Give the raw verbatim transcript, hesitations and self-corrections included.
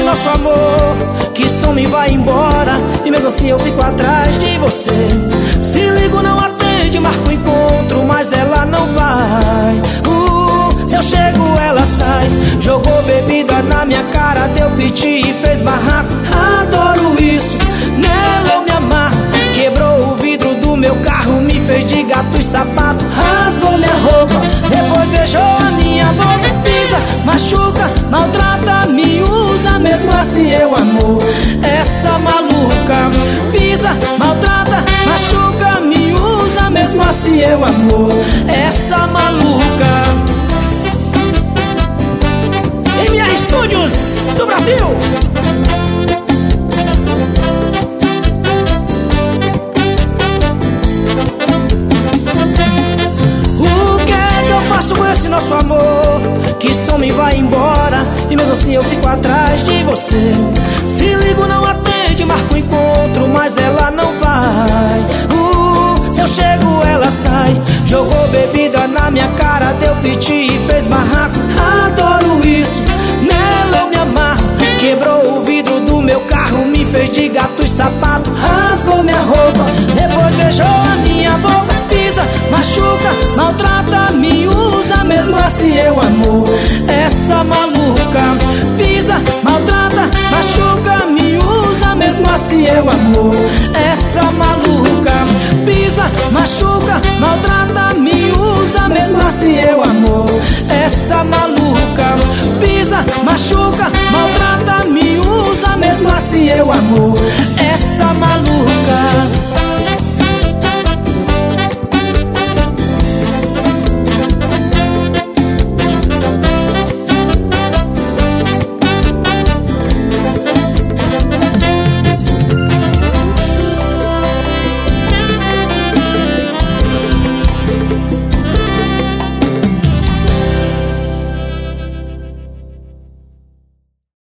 nosso amor, que some e vai embora, e mesmo assim eu fico atrás de você. Se ligo não atende, marco encontro, mas ela não vai. uh, Se eu chego ela sai. Jogou bebida na minha cara, deu piti e fez barraco. Adoro isso, nela eu me amarro. Quebrou o vidro do meu carro, me fez de gato e sapato. Rasgou minha roupa, depois beijou a minha boca. Pisa, machuca, maltrata, me usa, mesmo assim eu amo essa maluca. Pisa, maltrata, machuca, me usa, mesmo assim eu amo essa maluca. M R Studios do Brasil. Nosso amor, que some e vai embora, e mesmo assim eu fico atrás de você. Se ligo não atende, marco encontro, mas ela não vai. uh, Se eu chego ela sai. Jogou bebida na minha cara, deu piti e fez barraco. Adoro isso, nela eu me amarro. Quebrou o vidro do meu carro, me fez de gato e sapato. Rasgou minha roupa, depois beijou a minha boca. Pisa, machuca, maltrata, me usa, mesmo assim eu amo essa maluca. Pisa, maltrata, machuca, me usa, mesmo assim eu amo essa maluca. Pisa, machuca, maltrata, me usa, mesmo assim eu amo essa maluca. Pisa, machuca, maltrata, me usa, mesmo assim eu amo